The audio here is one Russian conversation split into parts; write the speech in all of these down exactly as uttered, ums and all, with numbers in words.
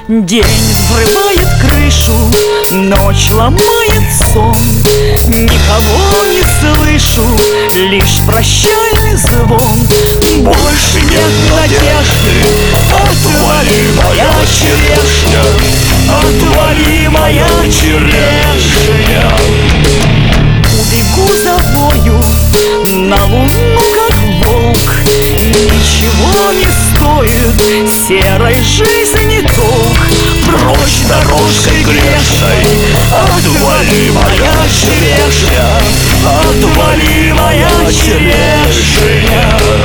День взрывает крышу, ночь ломает сон. Никого не слышу, лишь прощальный звон. Больше нет надежды, отвали моя черешня, отвали моя черешня. Убегу за вою на луну, как волк. Ничего не стоит серой жизни толк. Прочь дорожкой грешной, отвали моя черешня, отвали моя черешня.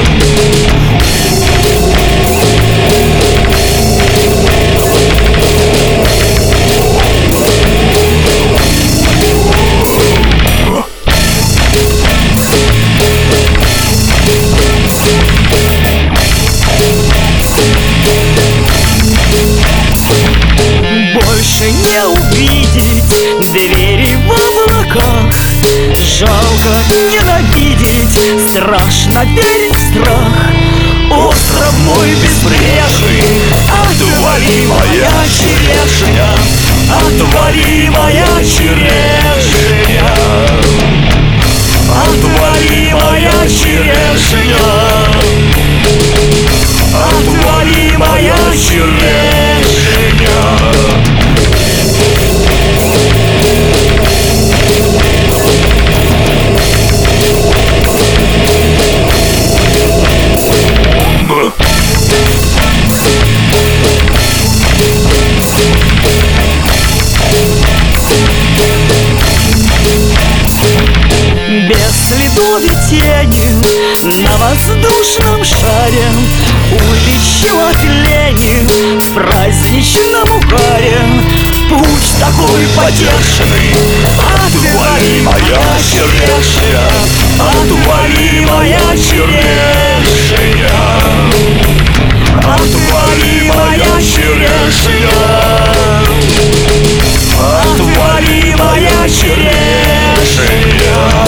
Больше не увидеть двери в облаках. Жалко ненавидеть, страшно верить в страх. Остров мой безбрежный, отвали моя черешня, отвали моя черешня, отвали моя черешня, отвали моя черешня. Без следов и тени на воздушном шаре улетела от лени в праздничном угаре. Путь такой потешный, отвали моя черешня, отвали моя черешня, отвали моя черешня, отвали моя черешня.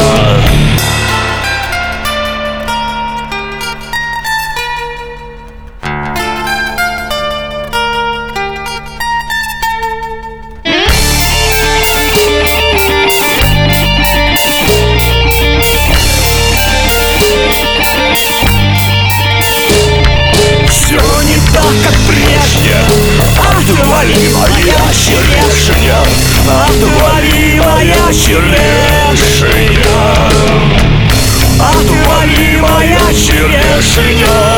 Отвали моя черешня, отвали моя черешня, отвали моя черешня.